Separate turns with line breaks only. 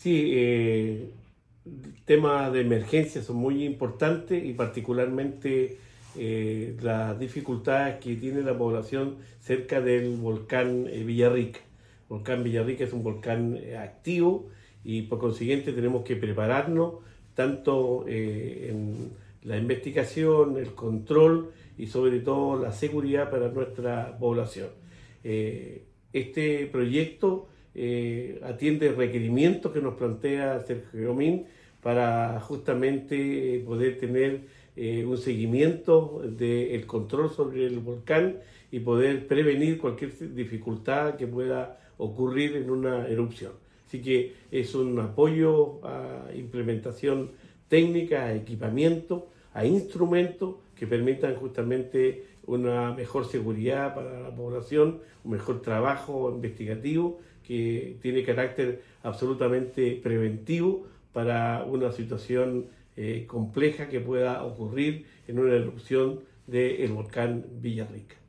Sí, temas de emergencia son muy importantes y particularmente las dificultades que tiene la población cerca del volcán Villarrica. El volcán Villarrica es un volcán activo y por consiguiente tenemos que prepararnos tanto en la investigación, el control y sobre todo la seguridad para nuestra población. Este proyecto atiende requerimientos que nos plantea Sergio Gomín para justamente poder tener un seguimiento del control sobre el volcán y poder prevenir cualquier dificultad que pueda ocurrir en una erupción. Así que es un apoyo a implementación técnica, a equipamiento, a instrumentos que permitan justamente una mejor seguridad para la población, un mejor trabajo investigativo que tiene carácter absolutamente preventivo para una situación compleja que pueda ocurrir en una erupción del volcán Villarrica.